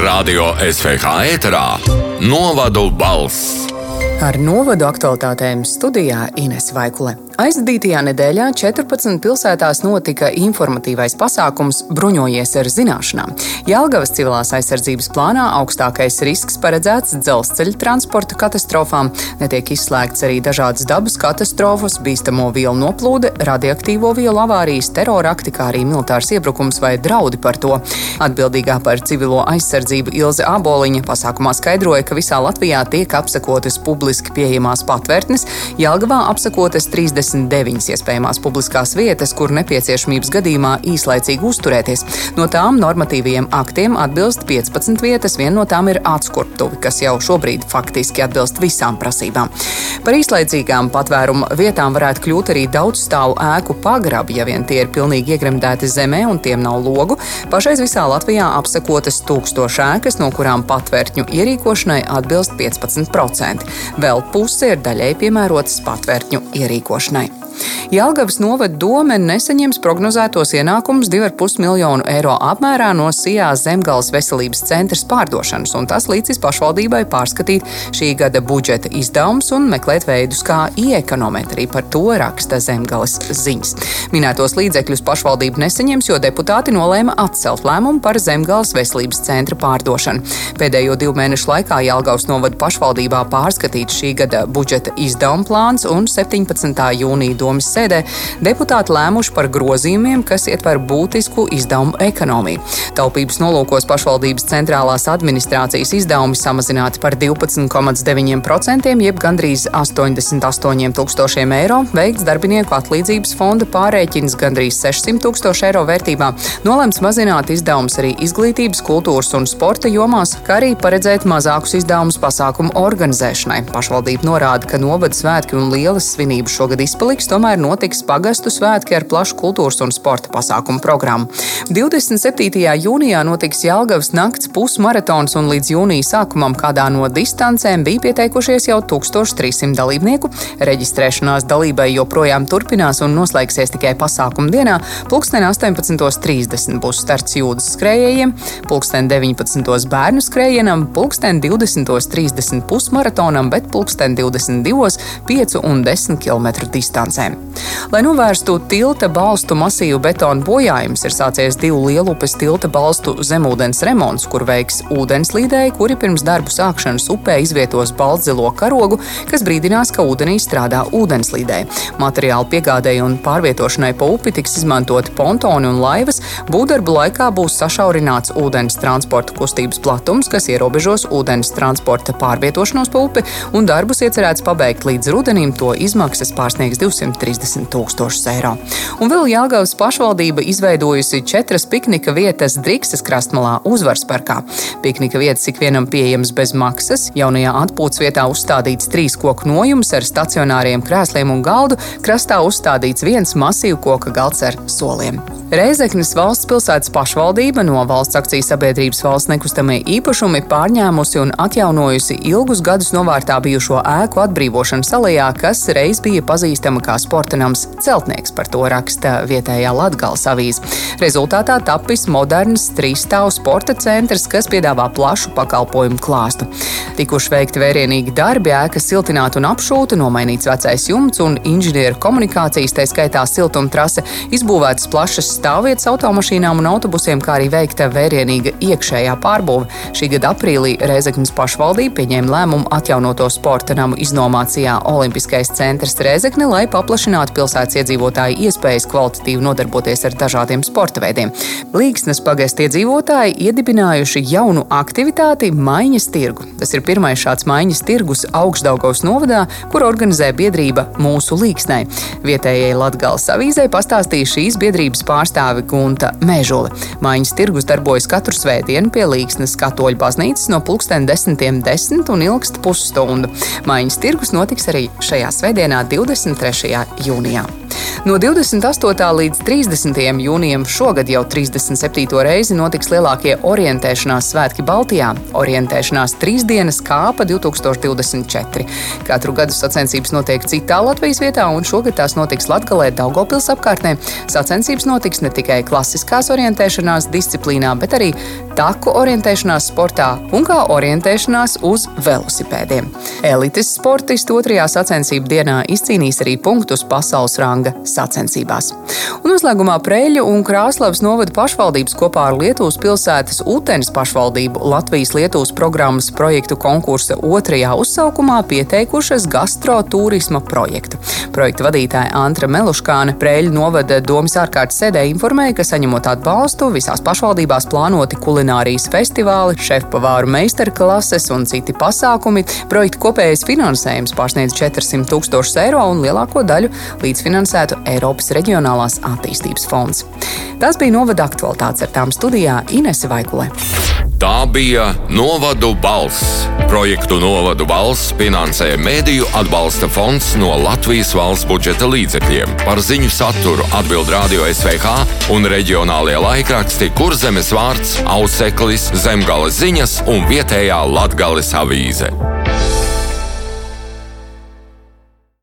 Radio SVH ēterā Novadu balss. Ar novadu aktualitātēm studijā Ines Vaikule. Aizdītajā nedēļā 14 pilsētās notika informatīvais pasākums Bruņojies ar zināšanām. Jelgavas civilās aizsardzības plānā augstākais risks paredzēts dzelzceļa transporta katastrofām, netiek izslēgts arī dažādas dabas katastrofas, bīstamo vielu noplūde, radioaktīvo vielu avārijas, terorakti, kā arī militārs iebrukums vai draudi par to. Atbildīgā par civilo aizsardzību Ilze Āboliņa pasākumā skaidroja, ka visā Latvijā tiek apsekotas publiski pieejamās patvērtnes, Jelgavā apsekotas 39 iespējamās publiskās vietas, kur nepieciešamības gadījumā īslaicīgi uzturēties. No tām normatīvajiem aktiem atbilst 15 vietas, viena no tām ir atskurptuve, kas jau šobrīd faktiski atbilst visām prasībām. Par īslaicīgām patvērumu vietām varētu kļūt arī daudzstāvu ēku pagrabi, ja vien tie ir pilnīgi iegremdēti zemē un tiem nav logu. Pašreiz visā Latvijā apsekotas 1000 ēkas, no kurām patvērtņu ierīkošanai atbilst 15%. Vēl puse ir daļēji piemērotas patvērtņu ierīkošanai. Jelgavas novada dome nesaņems prognozētos ienākumus 2,5 miljonu eiro apmērā no Sijā Zemgales veselības centras pārdošanas, un tas līdzis pašvaldībai pārskatīt šī gada budžeta izdevumus un meklēt veidus, kā iekonomēt. Arī par to raksta Zemgales ziņas. Minētos līdzekļus pašvaldība nesaņems, jo deputāti nolēma atcelt lēmumu par Zemgales veselības centra pārdošanu. Pēdējo 2 mēnešu laikā Jelgavas novada pašvaldībā pārskatīt šī gada budžeta izdevuma plāns, un 17. jūnija domes sēdē deputāti lēmuši par grozījumiem, kas ietver būtisku izdevumu ekonomiju. Taupības nolūkos pašvaldības centrālās administrācijas izdevumi samazināti par 12,9%, jeb gandrīz 88 000 eiro, veikts darbinieku atlīdzības fonda pārrēķins gandrīz 600 000 eiro vērtībā, nolemts mazināt izdevumus arī izglītības, kultūras un sporta jomās, kā arī paredzēt mazākus izdevumus pasākumu organizēšanai. Pašvaldība norāda, ka novada svētki un lielas svinības šogad izpaliks, tomēr notiks pagastu svētki ar plašu kultūras un sporta pasākumu programmu. 27. jūnijā notiks Jelgavas nakts pusmaratons, un līdz jūnija sākumam kādā no distancēm bija pieteikušies jau 1300 dalībnieku. Reģistrēšanās dalībai joprojām turpinās un noslēgsies tikai pasākuma dienā. 18:30 būs starts jūdas skrējējiem, 19:00 bērnu skrējienam, 20:30 pusmaratonam, bet 22:00 5 un 10 km distancēm. Lai novērstu tilta balstu masīvu betonu bojājumus, ir sācies 2 Lielupes tilta balstu zemūdens remonts, kur veiks ūdenslīdēji, kuri pirms darbu sākšanas upē izvietos baltzilo karogu, kas brīdinās, ka ūdenī strādā ūdenslīdēji. Materiālu piegādēji un pārvietošanai pa upi tiks izmantoti pontoni un laivas. Būvdarbu laikā būs sašaurināts ūdens transporta kustības platums, kas ierobežos ūdens transporta pārvietošanos pa upi, un darbus iecerēts pabeigt līdz rudenim, to izmaksas pārsniegs 230 000 eiro. Un vēl Jelgavas pašvaldība izveidojusi 4 piknika vietas Driksas krastmalā Uzvaras parkā. Piknika vietas ikvienam pieejams bez maksas. Jaunajā atpūtas vietā uzstādīts 3 koku nojums ar stacionāriem krēsliem un galdu, krastā uzstādīts 1 masīvu koka galds ar soliem. Rēzeknes valsts pilsētas pašvaldība no valsts akciju sabiedrības valsts nekustamie īpašumi pārņēmusi un atjaunojusi ilgus gadus novārtā bijušo ēku atbrīvošanas alejā, kas reiz bija pazīstama kā sporta nams Celtnieks, par to raksta vietējā Latgales avīze. Rezultātā tapis moderns 3-stāvu sporta centrs, kas piedāvā plašu pakalpojumu klāstu. Tikuši veikti vērienīgi darbi, ēka siltināta un apšūta, nomainīts vecais jumts un inženieru komunikācijas, tā skaitā siltumtrase, izbūvētas plašas stāvvietas automašīnām un autobusiem, kā arī veikta vērienīga iekšējā pārbūve. Šī gada aprīlī Rēzeknes pašvaldība pieņēma lēmumu atjaunoto sporta namu iznomācijā Olimpiskais centrs Rēzekne, lai paplašinātu pilsētas iedzīvotāju iespējas kvalitatīvi nodarboties ar dažādiem sporta veidiem. Līgsnes pagasta iedzīvotāji iedibinājuši jaunu aktivitāti Maiņas tirgu. Tas ir pirmais šāds Maiņas tirgus Augšdaugavas novadā, kur organizē biedrība Mūsu Līgsnei. Vietējai Latgales avīzei pastāstīja šīs biedrības pārstāve Gunta Mēžule. Maiņas tirgus darbojas katru svētdienu pie Līgsnes katoļu baznīcas no 10:10 un ilgst pusstundu. Maiņas tirgus notiks arī šajā svētdienā 23. jūnijā. No 28. līdz 30. jūnijam šogad jau 37. reizi notiks lielākie orientēšanās svētki Baltijā. Orientēšanās 3 dienas kāpa 2024. Katru gadu sacensības notiek citā Latvijas vietā, un šogad tās notiks Latgalē, Daugavpils apkārtnē. Sacensības notiks ne tikai klasiskās orientēšanās disciplīnā, bet arī taku orientēšanās sportā un kā orientēšanās uz velosipēdiem. Elites sportisti 2. sacensību dienā izcīnīs arī punktus pasaules ranga sacensībās. Un noslēgumā Preļu un Krāslavas novada pašvaldības kopā ar Lietuvas pilsētas Utenes pašvaldību Latvijas-Lietuvas programmas projektu konkursa 2. uzsaukumā pieteikušas gastroturisma projektu. Projekta vadītāja Antra Meluškāne Preļu novada domas ārkārtas sēdē informēja, ka saņemot atbalstu visās pašvaldībās plānoti kulinārijas festivāli, šefpavāru meistarklases un citi pasākumi. Projekta kopējais finansējums pārsniedz 400 000 eiro un lielāko daļu līdzfinansētu Eiropas reģionālās attīstības fonds. Tas bija novada aktualitātes, ar tām studijā Inese Vaikule. Tā bija Novadu balss. Projektu Novadu balss finansēja Mediju atbalsta fonds no Latvijas valsts budžeta līdzekļiem. Par ziņu saturu atbild Radio SVH un reģionālie laikraksti Kurzemes vārds, Auseklis, Zemgales ziņas un vietējā Latgales avīze.